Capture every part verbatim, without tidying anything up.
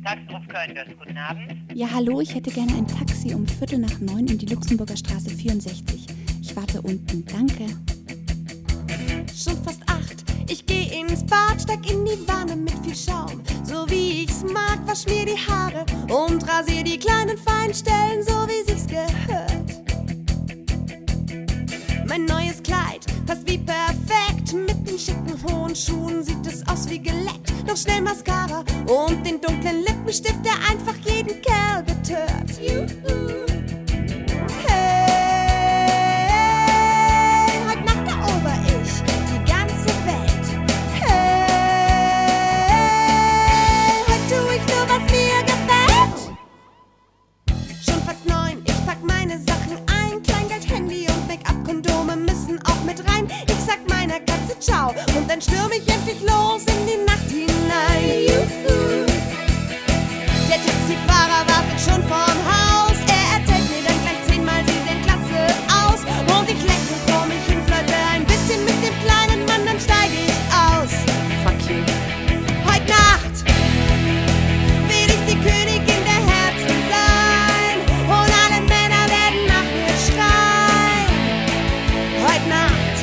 Taxisruf Köln, guten Abend. Ja, hallo, ich hätte gerne ein Taxi um Viertel nach neun in die Luxemburger Straße vierundsechzig. Ich warte unten, danke. Schon fast acht, ich geh ins Bad, steig in die Wanne mit viel Schaum. So wie ich's mag, wasch mir die Haare und rasier die kleinen feinen Stellen, so wie sich's gehört. Mein neues Kleid passt wie perfekt, mit den schicken hohen Schuhen sieht es aus wie geleckt. Noch schnell Mascara und den dunklen Lippenstift, der einfach jeden Kerl betört. Juhu. Hey, heute Nacht erober ich die ganze Welt. Hey, heute tu ich nur, was mir gefällt. Schon fast neun, ich pack meine Sachen ein. Kleingeld, Handy und Make-up-Kondome müssen auch mit rein. Ich sag meiner Katze ciao und dann stürm ich endlich los in die Nacht hinein. Juhu. Der Taxifahrer wartet schon vorm Haus. Er erzählt mir dann gleich zehnmal, sie sehen klasse aus. Und ich lächle vor mich hin, flirte ein bisschen mit dem kleinen Mann, dann steig ich aus. Fuck you. Heut Nacht will ich die Königin der Herzen sein. Und alle Männer werden nach mir schreien. Heut Nacht,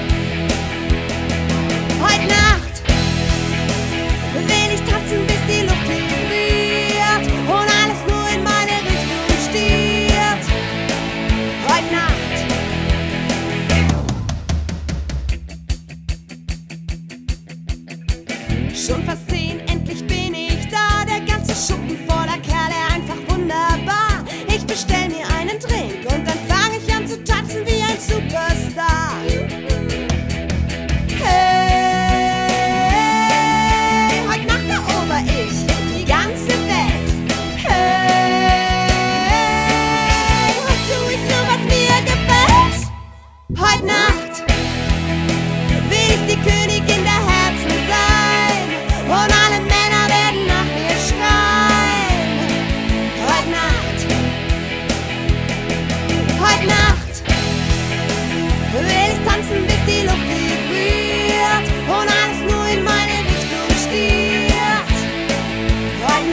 heut Nacht will ich tanzen, bis die Luft vibriert und alles nur in meine Richtung stiert. Heut Nacht. Schon fast zehn, endlich bin ich da. Der ganze Schuppen voller Kerle, einfach wunderbar. Ich bestell mir einen Drink und dann fang ich an zu tanzen wie ein Superstar. Hey, heute Nacht erober ich die ganze Welt. Hey, heute tu ich nur, was mir gefällt. Heute Nacht will ich die Königin der Herzen sein. Und alle Männer werden nach mir schreien. Heute Nacht, heute Nacht will ich tanzen, bis die Luft vibriert und alles nur in meine Richtung stiert. Heute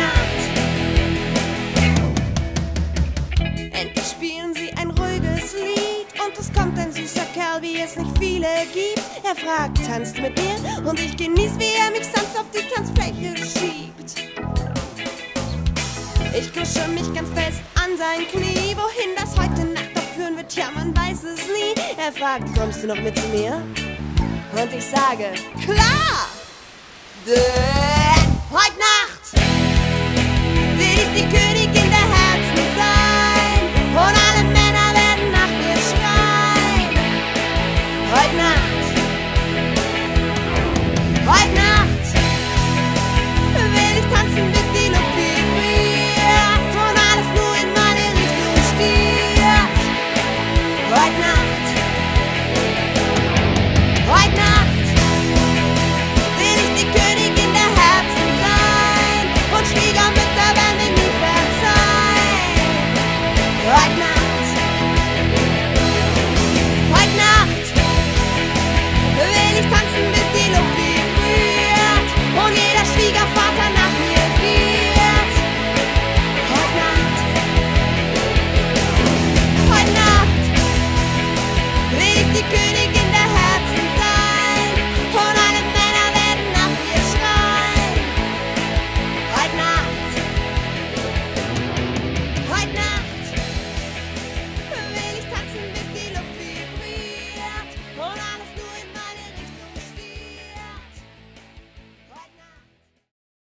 Nacht. Endlich spielen sie ein ruhiges Lied und es kommt ein süßer Kerl, wie es nicht viele gibt. Er fragt, tanzt mit mir? Und ich genieß, wie er mich sanft auf die Tanzfläche schiebt. Ich kusche mich ganz fest an sein Knie. Wohin das heute Nacht noch führen wird, ja, man weiß es nie. Er fragt, kommst du noch mit zu mir? Und ich sage, klar! Duh.